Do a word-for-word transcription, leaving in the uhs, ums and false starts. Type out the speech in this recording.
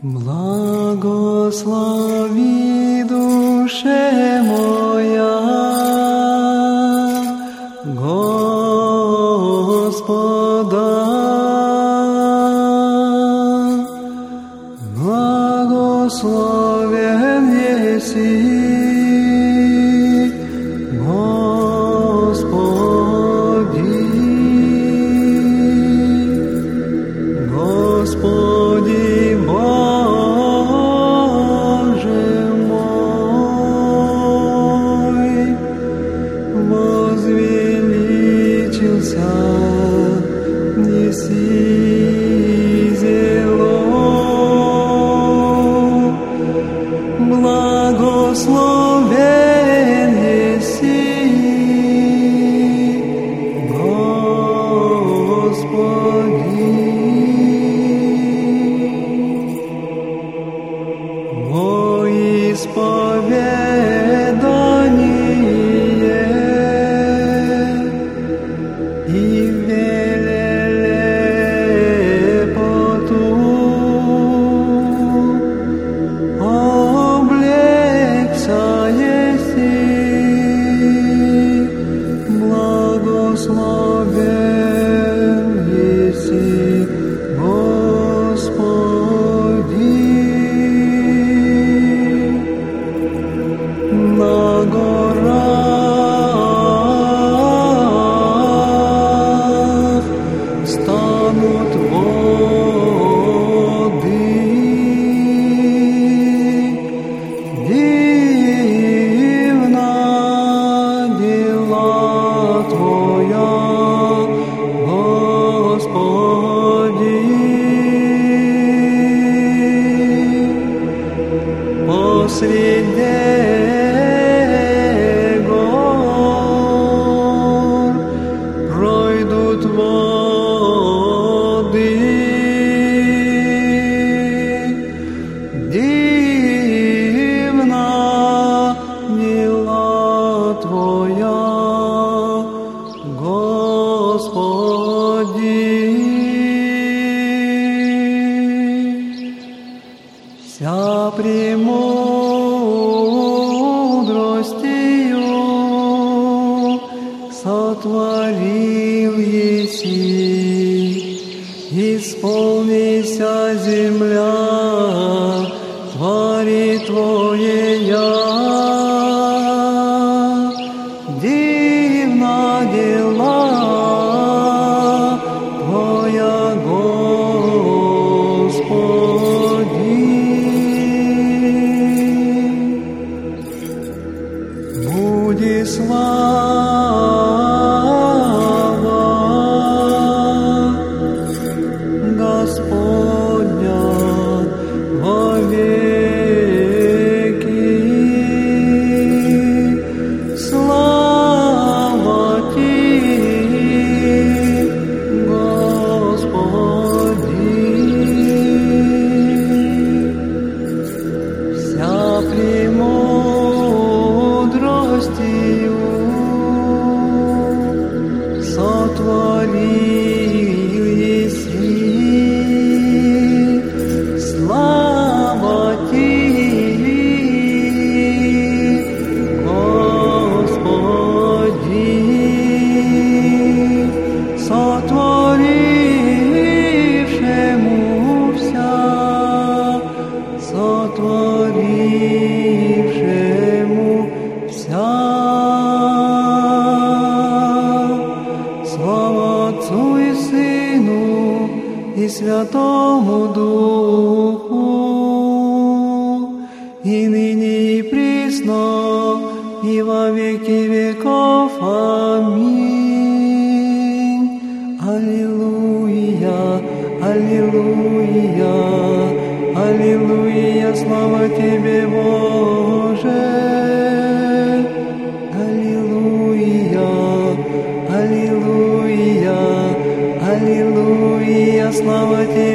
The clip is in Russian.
Благослови, душе моя, Господа. Благословен еси, Господи, Господи Боже мой, возвеличился еси зело. Благословен еси, Господи, во исповедание и велепоту благословен еси, Господи, на горах станут воды, дивна дела Твоя, Господи, посреди гор пройдут воды, дивна дела Твоя, Господи. Вся премудростью сотворил еси, исполнися земля твори Твоея. Дивна дела Твоя, Господи. Буди слава Господня вовеки. Слава Ти, Господи. Вся премудростью сотворил еси. Слава Ти, Господи, сотворившему вся, сотворившему вся. Слава Отцу и Сыну и Святому Духу, и ныне и присно, и во веки веков. Аминь. Аллилуйя, аллилуйя, аллилуйя, слава Тебе, Боже. Аллилуйя, аллилуйя, аллилуйя, слава Тебе.